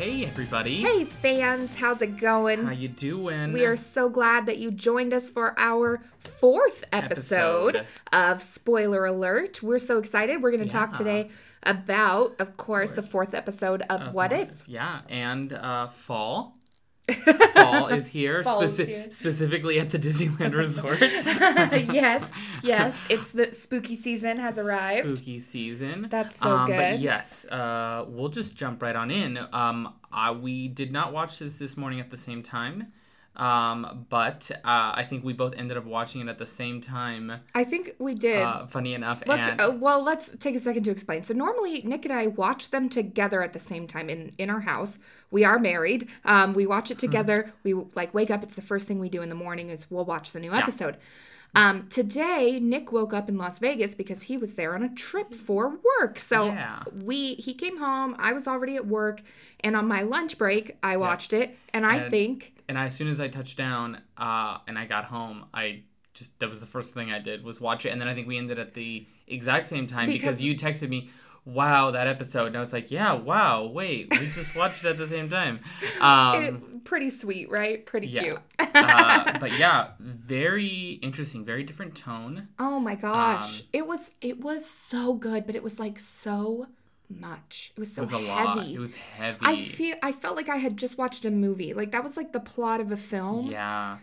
Hey everybody. Hey fans, how's it going? How you doing? We are so glad that you joined us for our fourth episode of Spoiler Alert. We're so excited. We're going to talk today about, of course, the fourth episode of What If. Yeah, and fall. Fall is here, specifically at the Disneyland Resort. yes, it's the spooky season has arrived. Spooky season. That's so good. But yes, we'll just jump right on in. We did not watch this morning at the same time. But I think we both ended up watching it at the same time. I think we did. Funny enough. Let's take a second to explain. So normally Nick and I watch them together at the same time in our house. We are married. We watch it together. We wake up. It's the first thing we do in the morning is we'll watch the new episode. Today, Nick woke up in Las Vegas because he was there on a trip for work. So he came home. I was already at work. And on my lunch break, I watched it. And as soon as I touched down and I got home, that was the first thing I did was watch it. And then I think we ended at the exact same time because you texted me, wow, that episode. And I was like, yeah, wow, wait, we just watched it at the same time. Pretty sweet, right? Pretty cute. But yeah, very interesting, very different tone. Oh my gosh. It was so good, but it was so much. It was so heavy. Lot. It was heavy. I felt like I had just watched a movie. That was the plot of a film. Yeah.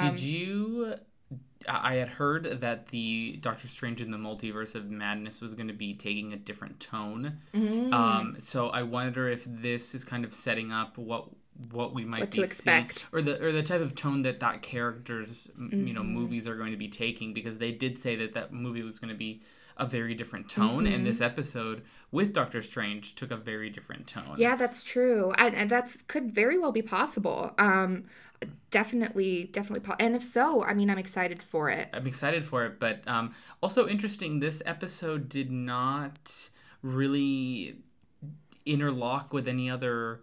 I had heard that the Doctor Strange in the Multiverse of Madness was going to be taking a different tone. So I wonder if this is kind of setting up what we might be expect, or the type of tone that character's movies are going to be taking, because they did say that movie was going to be a very different tone, and this episode with Doctor Strange took a very different tone. Yeah, that's true, and that could very well be possible. Definitely. And if so, I mean, I'm excited for it. But also interesting, this episode did not really interlock with any other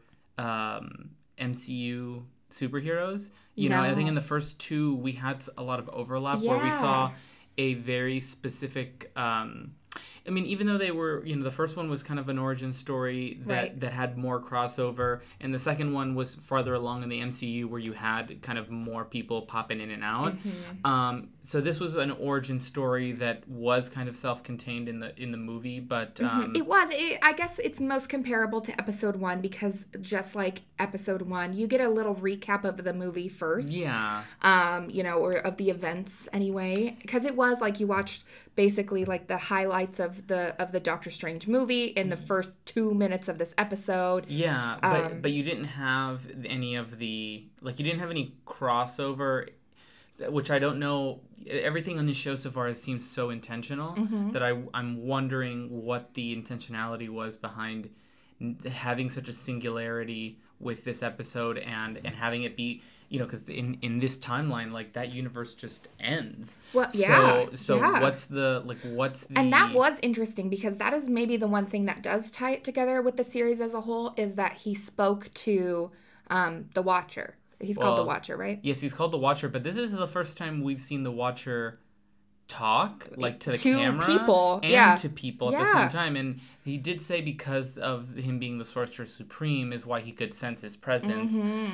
MCU superheroes. I think in the first two, we had a lot of overlap where we saw a very specific... even though they were, the first one was kind of an origin story that had more crossover, and the second one was farther along in the MCU where you had kind of more people popping in and out. So this was an origin story that was kind of self-contained in the movie, but it was. I guess it's most comparable to episode 1 because just like episode 1, you get a little recap of the movie first. Yeah. Or of the events anyway, because it was you watched basically the highlights of the Doctor Strange movie in the first 2 minutes of this episode. Yeah, but you didn't have any of the you didn't have any crossover, which I don't know. Everything on this show so far seems so intentional that I'm wondering what the intentionality was behind having such a singularity with this episode and having it be, because in this timeline, that universe just ends. Well, yeah. So what's the... And that was interesting because that is maybe the one thing that does tie it together with the series as a whole is that he spoke to the Watcher. He's called the Watcher, right? Yes, he's called the Watcher, but this is the first time we've seen the Watcher talk to the camera people and to people at the same time, and he did say because of him being the Sorcerer Supreme is why he could sense his presence.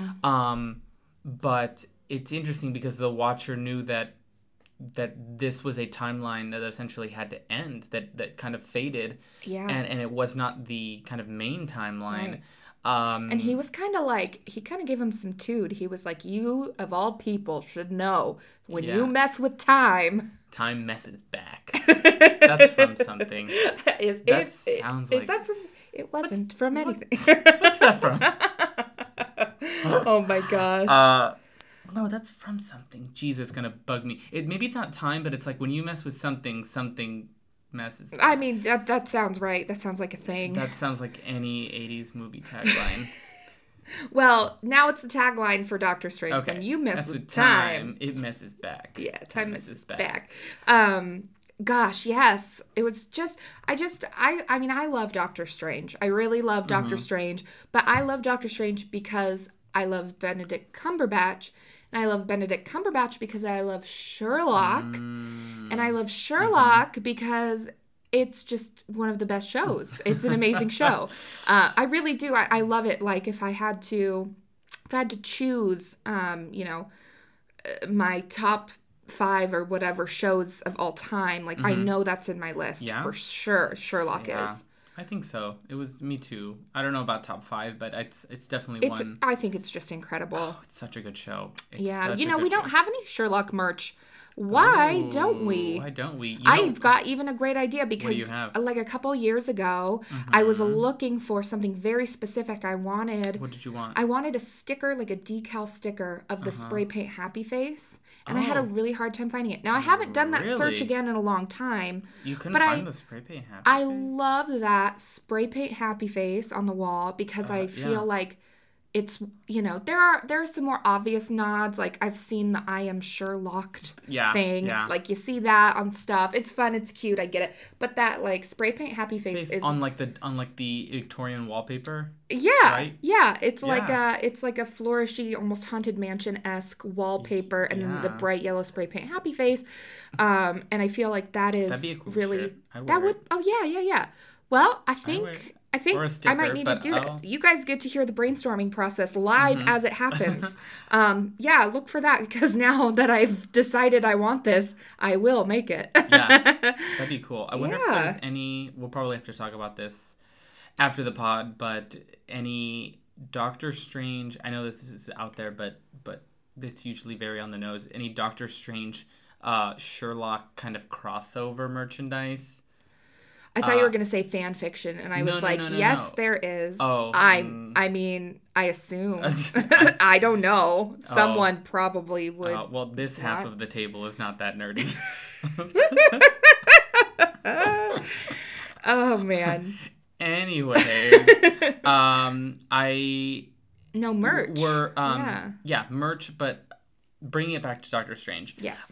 But it's interesting because the Watcher knew that this was a timeline that essentially had to end, that kind of faded, and it was not the kind of main timeline. Right. And he was kind of he kind of gave him some tood. He was like, you, of all people, should know when you mess with time messes back. That's from something. It wasn't from anything. What's that from? Oh my gosh. No, that's from something. Jeez, it's gonna bug me. Maybe it's not time, but it's when you mess with something messes back. I mean, that sounds right. That sounds like a thing. That sounds like any 80s movie tagline. Well, now it's the tagline for Doctor Strange. Okay. When you mess with time, it messes back. Yeah, time messes back. Gosh, yes. It was just, I mean, I love Doctor Strange. I really love Doctor Strange, but I love Doctor Strange because I love Benedict Cumberbatch, and I love Benedict Cumberbatch because I love Sherlock, and I love Sherlock because it's just one of the best shows. It's an amazing show. I really do. I love it. Like if I had to choose, my top 5 or whatever shows of all time, like I know that's in my list for sure. Sherlock is. I think so. It was me too. I don't know about top 5, but it's definitely one. I think it's just incredible. Oh, it's such a good show. We don't have any Sherlock merch. Why don't we? Why don't we? I've got even a great idea because what do you have? Like a couple years ago, I was looking for something very specific. What did you want? I wanted a sticker, like a decal sticker of the spray paint Happy Face. And I had a really hard time finding it. Now, I haven't done that search again in a long time. You couldn't find the spray paint Happy Face? I love that spray paint Happy Face on the wall because I feel like it's, there are some more obvious nods. Like, I've seen the I am Sherlocked thing. Yeah. Like, you see that on stuff. It's fun. It's cute. I get it. But that, like, spray paint Happy Face is... on the Victorian wallpaper? Yeah. Right? Yeah. It's like a flourishy, almost Haunted Mansion-esque wallpaper and then the bright yellow spray paint Happy Face. And I feel like that is that'd be a cool really... shirt. Oh, yeah. Well, I think I might need to do that. You guys get to hear the brainstorming process live as it happens. Look for that because now that I've decided I want this, I will make it. That'd be cool. I wonder if there's any... We'll probably have to talk about this after the pod, but any Doctor Strange... I know this is out there, but it's usually very on the nose. Any Doctor Strange Sherlock kind of crossover merchandise... I thought you were going to say fan fiction, and I was yes, there is. Oh. I mean, I assume. I don't know. Someone probably would. Well, this half of the table is not that nerdy. Oh, man. Anyway, No, merch. Merch, but bringing it back to Doctor Strange. Yes.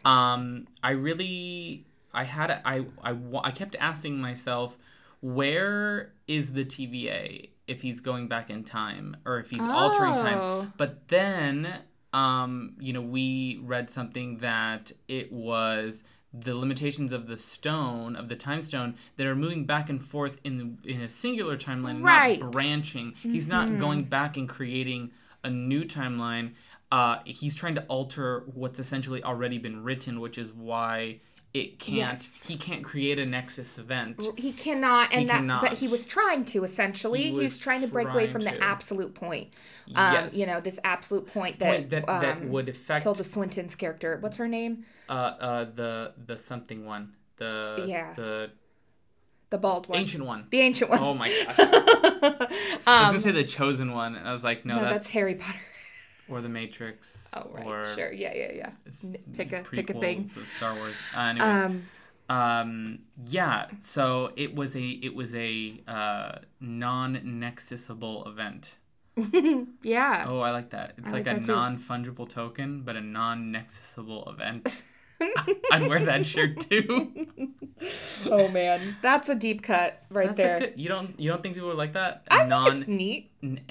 I kept asking myself, where is the TVA if he's going back in time or if he's altering time? But then, we read something that it was the limitations of the stone, of the time stone, that are moving back and forth in a singular timeline, not branching. Mm-hmm. He's not going back and creating a new timeline. He's trying to alter what's essentially already been written, which is why... He can't create a Nexus event. He cannot, but he was trying to, essentially. He was trying to break away from the absolute point. This absolute point that would affect... Tilda Swinton's character. What's her name? The something one. The bald one. Ancient one. The ancient one. Oh my gosh. I was going to say the chosen one, and I was like, no, that's Harry Potter. Or The Matrix. Oh, right. Or sure. Yeah. Pick a thing. Of Star Wars. Anyways. So it was a non-nexusable event. Yeah. Oh, I like that. It's like a non-fungible token, but a non-nexusable event. I'd wear that shirt too. Oh man, that's a deep cut there. You don't think people would like that? I think it's neat.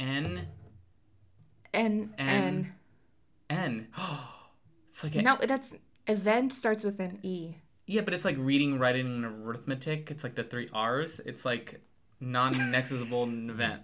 N. It's like no, that's event starts with an E. Yeah, but it's like reading, writing, and arithmetic. It's like the 3 R's. It's like non-nexusable event.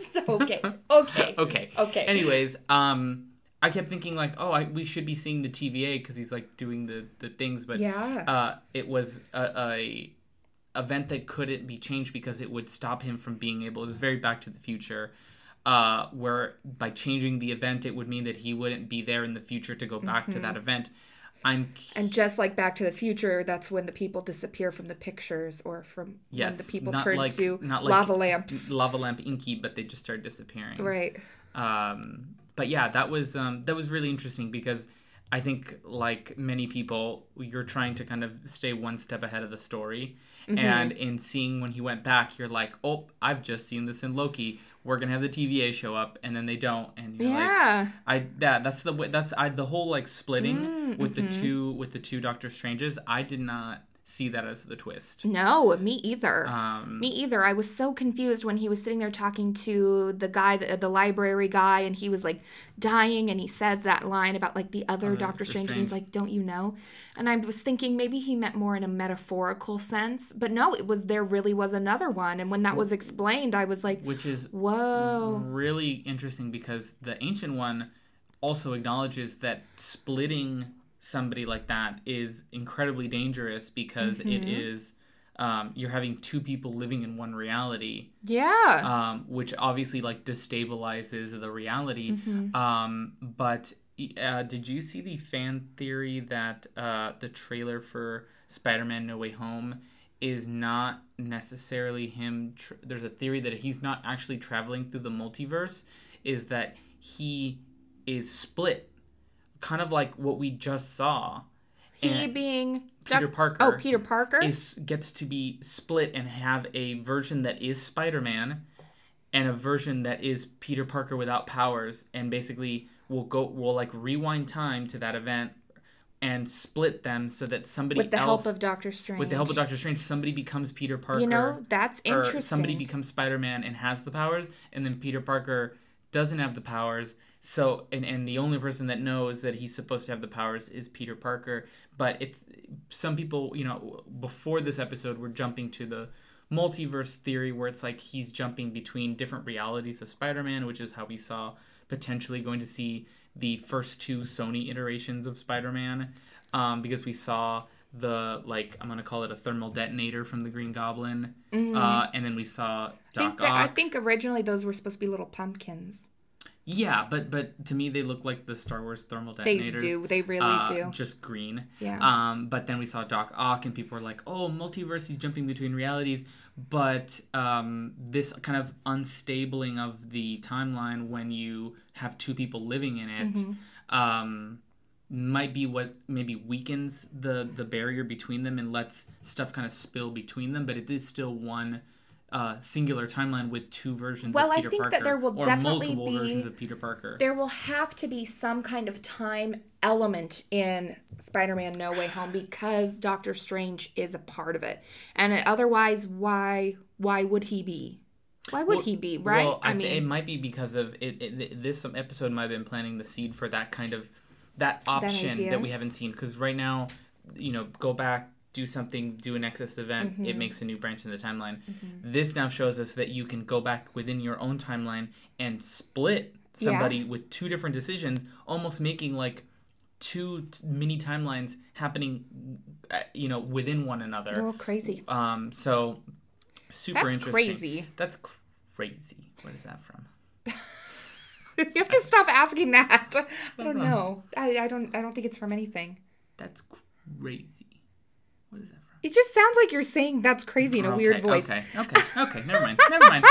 Okay. Anyways, I kept thinking like, we should be seeing the TVA because he's like doing the things, but it was a event that couldn't be changed because it would stop him from being able. It was very Back to the Future. Where by changing the event, it would mean that he wouldn't be there in the future to go back to that event. And just like Back to the Future, that's when the people disappear from the pictures or from when the people turn to lava lamps. Lava lamp Inky, but they just start disappearing. Right. But yeah, that was really interesting because I think like many people, you're trying to kind of stay one step ahead of the story. Mm-hmm. And in seeing when he went back, you're like, oh, I've just seen this in Loki. We're gonna have the TVA show up, and then they don't, and you're the whole like splitting with the two Doctor Stranges. I did not see that as the twist. No, me either. Me either. I was so confused when he was sitting there talking to the guy, the library guy, and he was like dying, and he says that line about like the other Doctor Strange, and he's like, "Don't you know?" And I was thinking maybe he meant more in a metaphorical sense, but no, there really was another one. And when that was explained, I was like, which is whoa, really interesting, because the Ancient One also acknowledges that splitting somebody like that is incredibly dangerous, because it is you're having two people living in one reality, which obviously like destabilizes the reality. But did you see the fan theory that the trailer for Spider-Man No Way Home is not necessarily him there's a theory that he's not actually traveling through the multiverse, is that he is split, kind of like what we just saw. He being Peter Parker. Oh, Peter Parker gets to be split and have a version that is Spider-Man and a version that is Peter Parker without powers, and basically we'll like rewind time to that event and split them so that somebody with the help of Doctor Strange. With the help of Doctor Strange, somebody becomes Peter Parker. You know, that's interesting. Or somebody becomes Spider-Man and has the powers, and then Peter Parker doesn't have the powers. So, and the only person that knows that he's supposed to have the powers is Peter Parker. But it's some people, you know, before this episode, were jumping to the multiverse theory, where it's like he's jumping between different realities of Spider-Man, which is how we saw potentially going to see the first two Sony iterations of Spider-Man, because we saw the, like, I'm going to call it a thermal detonator from the Green Goblin, and then we saw Doc Ock. I think originally those were supposed to be little pumpkins. Yeah, but to me they look like the Star Wars thermal detonators. They really do. Just green. Yeah. But then we saw Doc Ock, and people were like, "Oh, multiverse, he's jumping between realities." But this kind of unstabling of the timeline when you have two people living in it might be what maybe weakens the barrier between them and lets stuff kind of spill between them. But it is still one singular timeline with two versions of Peter Parker. Well, I think that there will definitely multiple versions of Peter Parker. There will have to be some kind of time element in Spider-Man No Way Home, because Doctor Strange is a part of it. And otherwise, why would he be? Why would he be, right? Well, I mean, it might be because of this episode might have been planting the seed for that kind of that option that we haven't seen. Because right now, you know, go back, do something, do an Nexus event, it makes a new branch in the timeline. This now shows us that you can go back within your own timeline and split somebody with two different decisions, almost making like two mini timelines happening, you know, within one another. Oh, crazy. So super interesting. Crazy. That's crazy. What is that from? You have to stop asking that. I don't know. I don't think it's from anything. That's crazy. What is that from? It just sounds like you're saying "that's crazy" in a weird voice. Okay. Never mind.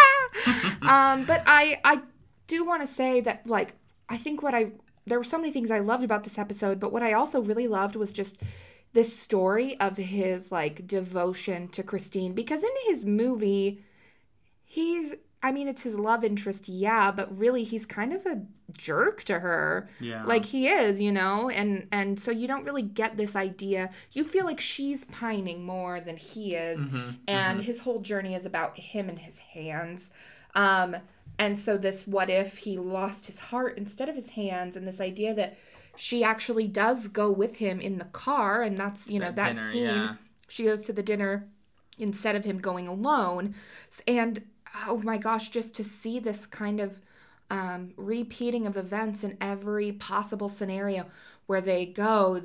But I do want to say that, like, I think there were so many things I loved about this episode, but what I also really loved was just this story of his, like, devotion to Christine. Because in his movie, it's his love interest, yeah, but really he's kind of a jerk to her. Yeah. Like, he is, you know? And so you don't really get this idea. You feel like she's pining more than he is. And his whole journey is about him and his hands. And so this, what if he lost his heart instead of his hands? And this idea that she actually does go with him in the car. And that's, you know, that dinner, scene. Yeah. She goes to the dinner instead of him going alone. And oh my gosh, just to see this kind of repeating of events in every possible scenario where they go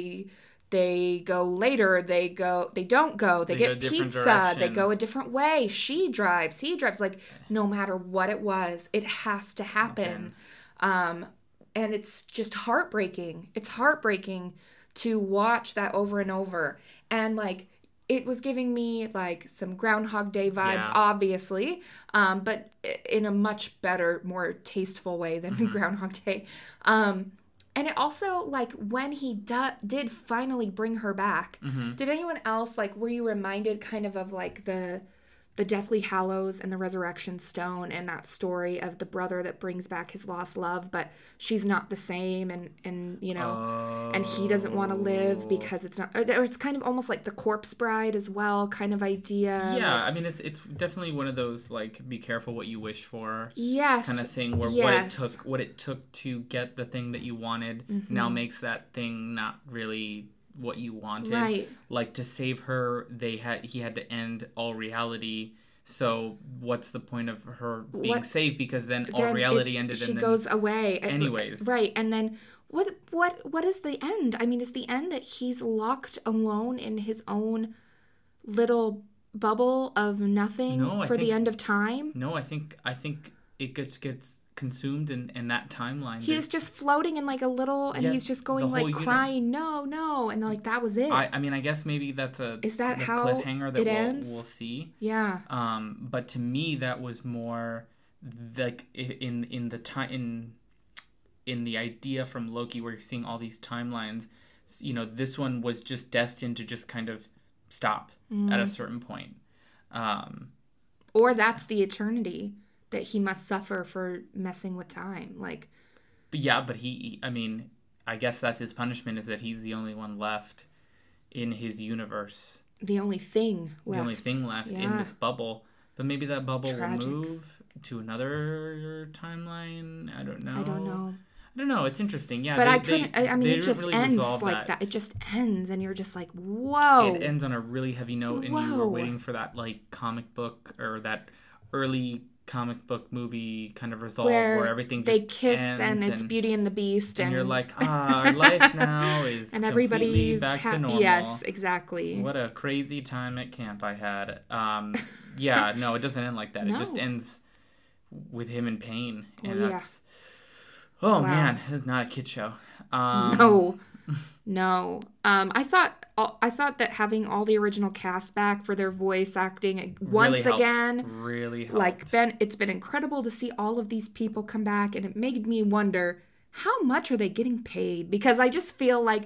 later, they don't go, they get pizza, they go a different way, she drives, he drives, like, no matter what it was, it has to happen. And it's just heartbreaking. It's heartbreaking to watch that over and over. And, like, it was giving me, like, some Groundhog Day vibes, obviously, but in a much better, more tasteful way than Groundhog Day. And it also, like, when he did finally bring her back, did anyone else, like, were you reminded kind of like the the Deathly Hallows and the Resurrection Stone, and that story of the brother that brings back his lost love, but she's not the same, and you know, and he doesn't want to live because it's not, or it's kind of almost like the Corpse Bride as well, kind of idea. Yeah, like, I mean, it's definitely one of those, like, be careful what you wish for, yes, kind of thing, where yes. what it took to get the thing that you wanted now makes that thing not really what you wanted. Right. Like, to save her, he had to end all reality. So what's the point of her being saved? Because then all reality ended, she and then goes away. Anyways, right, and then what is the end? I mean, is the end that he's locked alone in his own little bubble of nothing for the end of time? No, I think it gets consumed in that timeline. He's just floating in like a little, and he's just going like crying, no, and like that was it. I mean, I guess maybe that's is that the how cliffhanger that it ends? We'll see. Yeah. But to me, that was more like in the idea from Loki, where you're seeing all these timelines. You know, this one was just destined to just kind of stop at a certain point. Or that's the eternity that he must suffer for messing with time. Like, but I mean, I guess that's his punishment, is that he's the only one left in his universe. The only thing left in this bubble. But maybe that bubble will move to another timeline. I don't know. It's interesting. Yeah, but it just really ends like that. It just ends, and you're just like, whoa. It ends on a really heavy note, and you were waiting for that, like, comic book, or that early comic book movie kind of resolve where everything just they kiss ends, and it's Beauty and the Beast, and you're like, our life now is and everybody's back to normal. Yes, exactly. What a crazy time at camp I had. Yeah, no, it doesn't end like that. No. It just ends with him in pain, and that's wow. Man, it's not a kid show. No. I thought that having all the original cast back for their voice acting once again really helped. Like, it's been incredible to see all of these people come back, and it made me wonder, how much are they getting paid? Because I just feel like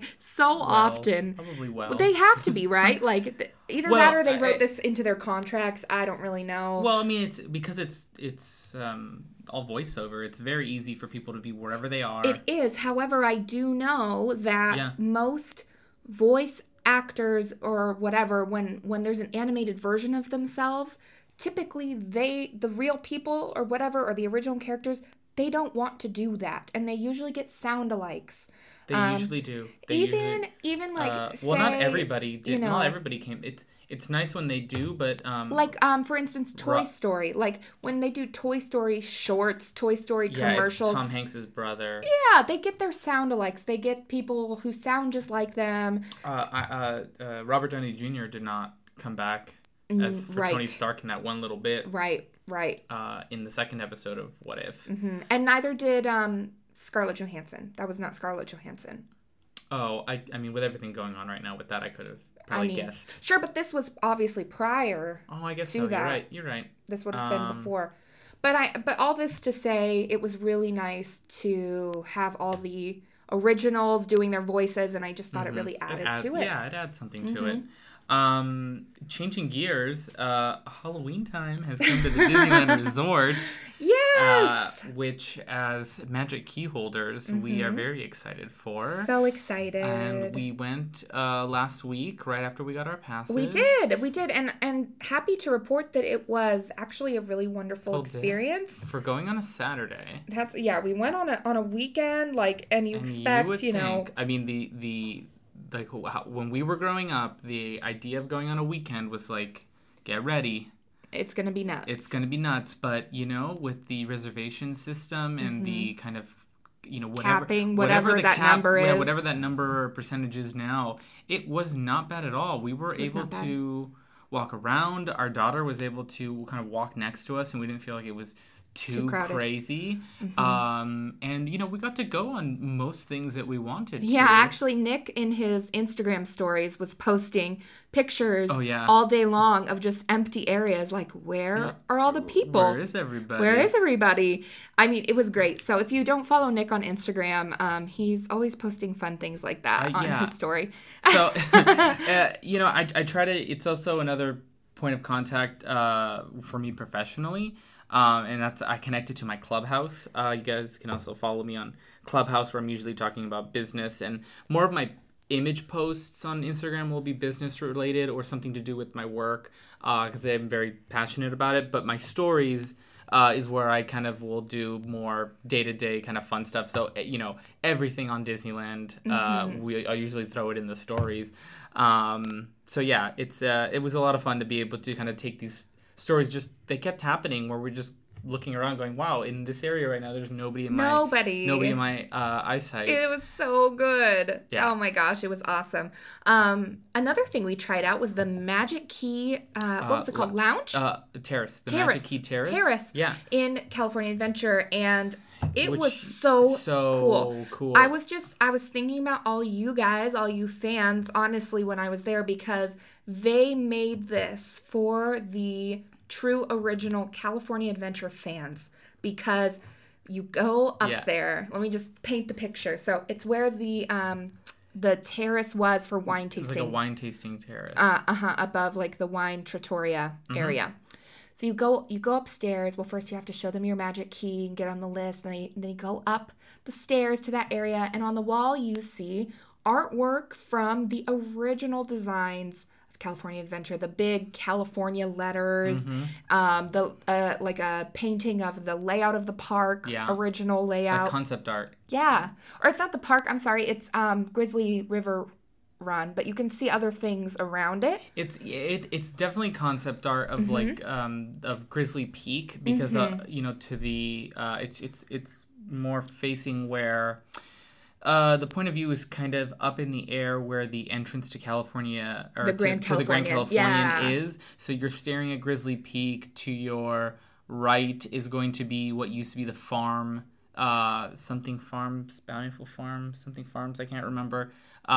often probably they have to be, right? Like, either that or they wrote this into their contracts. I don't really know. Well, I mean, it's because it's all voiceover. It's very easy for people to be wherever they are. It is. However, I do know that most voice actors or whatever, when there's an animated version of themselves, typically the real people or whatever, or the original characters, they don't want to do that, and they usually get sound-alikes. They usually do. Even like say, not everybody did. Not everybody came. It's nice when they do, but for instance, Toy Story. Like, when they do Toy Story shorts, Toy Story commercials. It's Tom Hanks' brother. Yeah, they get their sound-alikes. They get people who sound just like them. Robert Downey Jr. did not come back for Tony Stark in that one little bit. Right. In the second episode of What If. Mm-hmm. And neither did Scarlett Johansson. That was not Scarlett Johansson. Oh, I mean, with everything going on right now with that, I could have probably guessed. Sure, but this was obviously prior. Oh, I guess so. That. You're right. This would have been before. But all this to say, it was really nice to have all the originals doing their voices, and I just thought it really added to it. Yeah, it adds something to it. Changing gears, Halloween time has come to the Disneyland Resort. Yes! Which, as Magic Key holders, we are very excited for. So excited. And we went last week, right after we got our passes. We did. And happy to report that it was actually a really wonderful experience. For going on a Saturday. We went on a weekend, and you expect, I mean, like, when we were growing up, the idea of going on a weekend was like, get ready. It's going to be nuts. But, with the reservation system and the kind of, capping, whatever that number is. Yeah, whatever that number or percentage is now, it was not bad at all. We were able to walk around. Our daughter was able to kind of walk next to us, and we didn't feel like it was too crazy. And we got to go on most things that we wanted to. Yeah, actually Nick in his Instagram stories was posting pictures all day long of just empty areas, like, where are all the people? Where is everybody? I mean, it was great. So if you don't follow Nick on Instagram, he's always posting fun things like that on his story. So I try to, it's also another point of contact for me professionally. And that's I connected to my Clubhouse. You guys can also follow me on Clubhouse, where I'm usually talking about business, and more of my image posts on Instagram will be business related or something to do with my work, because I'm very passionate about it. But my stories is where I kind of will do more day-to-day kind of fun stuff. So, everything on Disneyland, I usually throw it in the stories. So yeah, it was a lot of fun to be able to kind of take these stories. They kept happening where we're just looking around going, wow, in this area right now there's nobody in my eyesight. It was so good. Yeah. Oh my gosh, it was awesome. Another thing we tried out was the Magic Key, what was it called? Lounge? Terrace. The Terrace. Magic Key Terrace. Terrace. Yeah. In California Adventure, and it was so cool. I was thinking about all you guys, all you fans, honestly, when I was there, because they made this for the true original California Adventure fans, because you go up there. Let me just paint the picture. So it's where the terrace was for wine tasting. It's like a wine tasting terrace. Above like the wine trattoria area. So you go upstairs. Well, first you have to show them your magic key and get on the list. And then you go up the stairs to that area, and on the wall you see artwork from the original designs of California Adventure. The big California letters, like a painting of the layout of the park, original layout, like concept art. Yeah, or it's not the park. I'm sorry, it's Grizzly River Run, but you can see other things around it. It's definitely concept art of of Grizzly Peak, because to the it's more facing where the point of view is kind of up in the air where the entrance to California, or to the Grand Californian is. So you're staring at Grizzly Peak. To your right is going to be what used to be the farm, something farms, Bountiful Farms, something farms, I can't remember,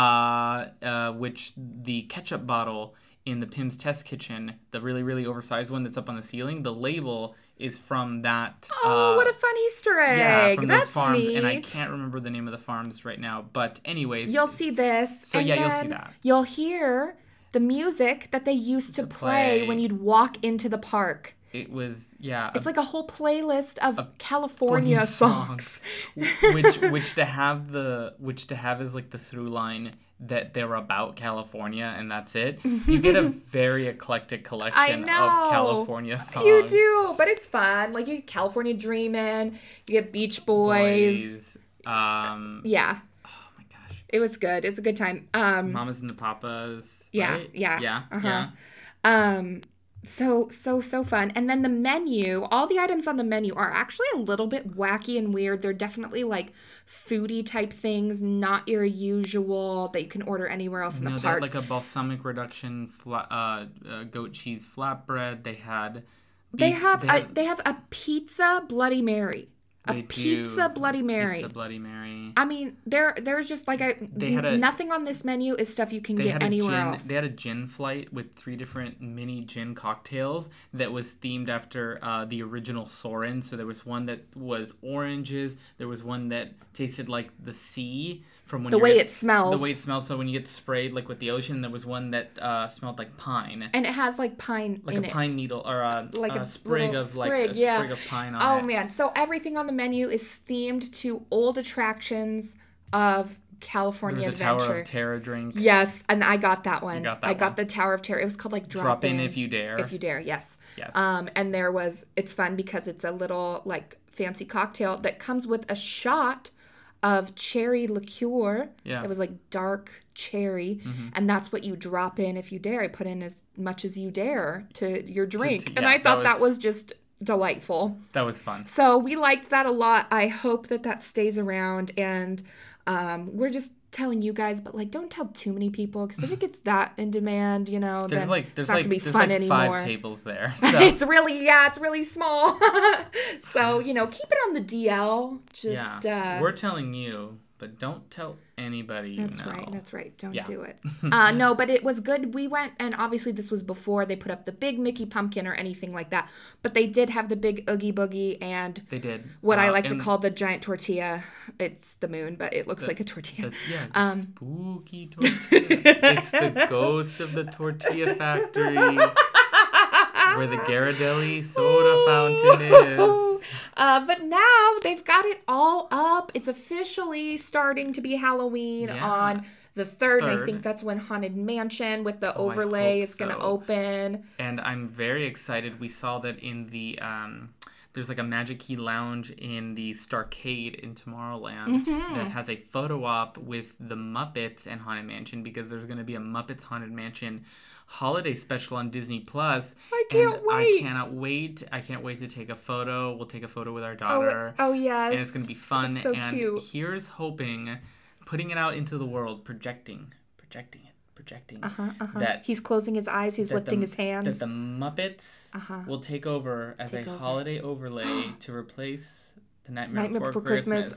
which the ketchup bottle in the Pim's Test Kitchen, the really, really oversized one that's up on the ceiling, the label is from that. Oh, what a fun Easter egg. Yeah, from That's those farms. neat. And I can't remember the name of the farms right now. But anyways. You'll see this. So and yeah, you'll see that. You'll hear the music that they used to play when you'd walk into the park. It was, yeah. It's like a whole playlist of California songs. which to have is like the through line that they're about California, and that's it. You get a very eclectic collection of California songs. You do, but it's fun. Like, you get California Dreamin', you get Beach Boys. Yeah. Oh my gosh. It was good. It's a good time. Mamas and the Papas. Right? Yeah. So fun. And then the menu, all the items on the menu are actually a little bit wacky and weird. They're definitely like foodie type things, not your usual that you can order anywhere else in the park. They had like a balsamic reduction goat cheese flatbread. They had a pizza Bloody Mary. Pizza Bloody Mary. I mean, there's just like nothing on this menu is stuff you can get anywhere else. They had a gin flight with 3 different mini gin cocktails that was themed after the original Soarin'. So there was one that was oranges. There was one that tasted like the sea from when the way it smells. The way it smells. So when you get sprayed like with the ocean, there was one that smelled like pine. And it has like pine like in a pine needle or a sprig of sprig of pine on it. Oh man! So everything on the menu is themed to old attractions of California Adventure. There's a Tower of Terror drink. Yes, and I got that one. I got the Tower of Terror. It was called like Drop In If You Dare. If You Dare, yes. Yes. And it's fun because it's a little like fancy cocktail that comes with a shot of cherry liqueur that was like dark cherry, and that's what you drop in if you dare. I put in as much as you dare to your drink, and I thought that was just delightful. That was fun. So we liked that a lot. I hope that stays around, and we're just telling you guys, but like don't tell too many people, because if it gets that in demand, it's not gonna be fun anymore. 5 tables there. So. it's really small. So keep it on the DL. Just we're telling you, but don't tell anybody. That's right. Don't do it. No, but it was good. We went, and obviously this was before they put up the big Mickey pumpkin or anything like that. But they did have the big Oogie Boogie, and they did what I like to call the giant tortilla. It's the moon, but it looks like a tortilla. Spooky tortilla. It's the ghost of the tortilla factory. where the Ghirardelli soda fountain is. But now they've got it all up. It's officially starting to be Halloween on the 3rd. I think that's when Haunted Mansion with the overlay is going to open. And I'm very excited. We saw that in the... there's like a Magic Key Lounge in the Starcade in Tomorrowland that has a photo op with the Muppets and Haunted Mansion, because there's going to be a Muppets Haunted Mansion holiday special on Disney Plus. I can't wait. I cannot wait. I can't wait to take a photo. We'll take a photo with our daughter. Oh yes. And it's going to be fun. That's so and cute. Here's hoping, putting it out into the world, projecting that he's closing his eyes, he's lifting his hands. That the Muppets will take over as a holiday overlay to replace the Nightmare Before Christmas.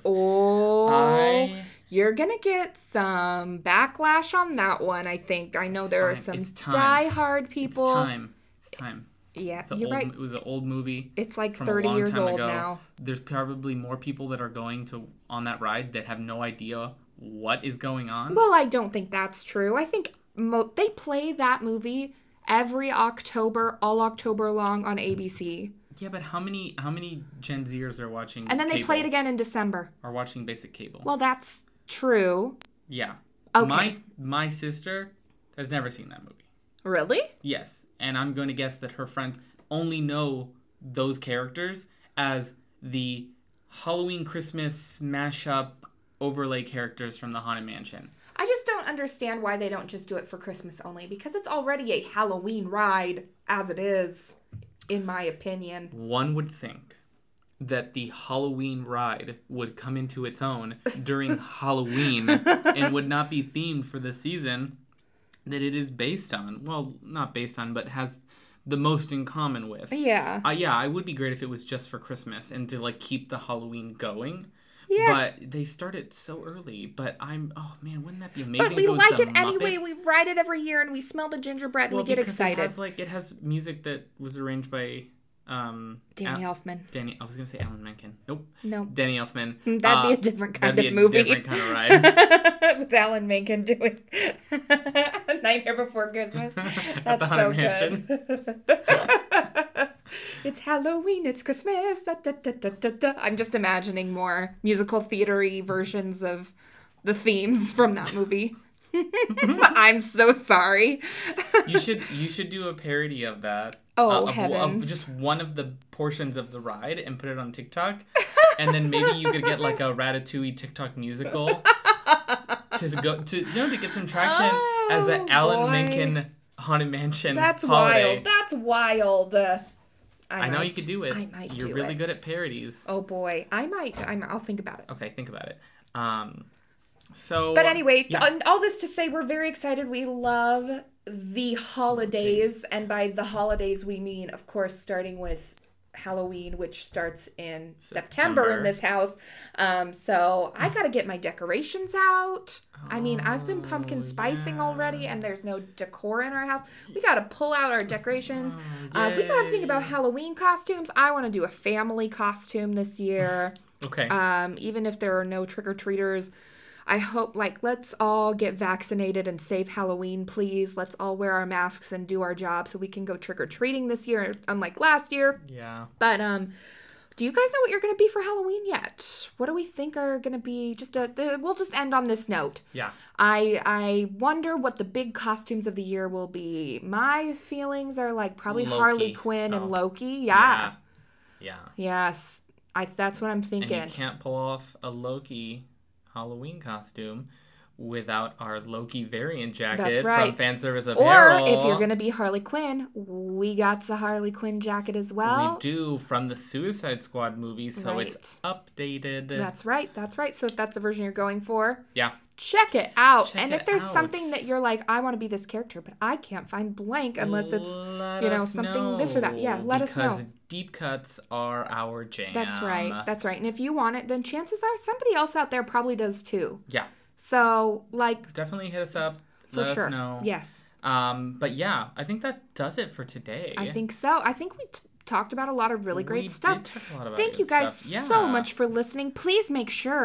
Oh, you're going to get some backlash on that one, I think. I know there are some diehard people. It's time. Yeah, you're right. It was an old movie. It's like 30 years old now. There's probably more people that are going on that ride that have no idea what is going on. Well, I don't think that's true. I think they play that movie every October, all October long on ABC. Yeah, but how many Gen Zers are watching And then they cable? play it again in December. Are watching basic cable. Well, that's true. Yeah. Okay. My sister has never seen that movie. Really? Yes. And I'm going to guess that her friends only know those characters as the Halloween Christmas mashup overlay characters from the Haunted Mansion. I just don't understand why they don't just do it for Christmas only, because it's already a Halloween ride as it is, in my opinion. One would think that the Halloween ride would come into its own during Halloween and would not be themed for the season that it is based on. Well, not based on, but has the most in common with. Yeah. Yeah, it would be great if it was just for Christmas and to like keep the Halloween going. Yeah. But they started so early. But oh man, wouldn't that be amazing? But we if it was like the it anyway. Muppets? We ride it every year and we smell the gingerbread and we get excited. It has music that was arranged by Danny Elfman. I was gonna say Alan Menken. Nope. No. Danny Elfman. That'd be a different kind of movie. Different kind of ride. With Alan Menken doing Nightmare Before Christmas. That's so good. It's Halloween, it's Christmas. Da, da, da, da, da, da. I'm just imagining more musical theater-y versions of the themes from that movie. I'm so sorry. You should do a parody of that. Oh, heavens. Of just one of the portions of the ride and put it on TikTok. And then maybe you could get like a Ratatouille TikTok musical to get some traction as an Alan Menken Haunted Mansion. That's holiday. wild. That's wild. I know you could do it. I might You're really good at parodies. Oh boy, I might. I'll think about it. Okay, think about it. But anyway, all this to say, we're very excited. We love the holidays, and by the holidays we mean, of course, starting with Halloween, which starts in September in this house. So I gotta get my decorations out. I mean, I've been pumpkin spicing already, and there's no decor in our house. We gotta pull out our decorations. We gotta think about Halloween costumes. I want to do a family costume this year. Okay. Even if there are no trick-or-treaters, I hope, let's all get vaccinated and save Halloween, please. Let's all wear our masks and do our job so we can go trick-or-treating this year, unlike last year. Yeah. But, do you guys know what you're going to be for Halloween yet? What do we think are going to be? We'll just end on this note. Yeah. I wonder what the big costumes of the year will be. My feelings are, probably Loki. Harley Quinn and Loki. Yeah. Yes. That's what I'm thinking. And you can't pull off a Loki Halloween costume without our Loki variant jacket from Fanservice Apparel. Or if you're going to be Harley Quinn, we got the Harley Quinn jacket as well. We do, from the Suicide Squad movie, so it's updated. That's right. So if that's the version you're going for, check it out. And if there's something that you're like, I want to be this character, but I can't find blank unless it's, something this or that. Yeah, let us know. Because deep cuts are our jam. That's right. And if you want it, then chances are somebody else out there probably does too. Yeah. So, definitely hit us up. Let us know. Yes. But yeah, I think that does it for today. I think so. I think we talked about a lot of really great stuff. Did talk a lot about Thank you guys so much for listening. Please make sure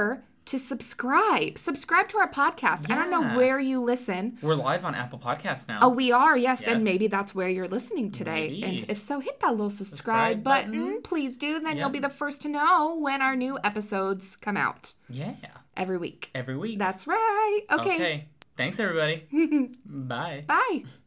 to subscribe. Subscribe to our podcast. I don't know where you listen. We're live on Apple Podcasts now. Oh, we are, yes. And maybe that's where you're listening today. Maybe. And if so, hit that little subscribe button. Please do. Then you'll be the first to know when our new episodes come out. Yeah. Every week. Every week. That's right. Okay. Thanks, everybody. Bye. Bye.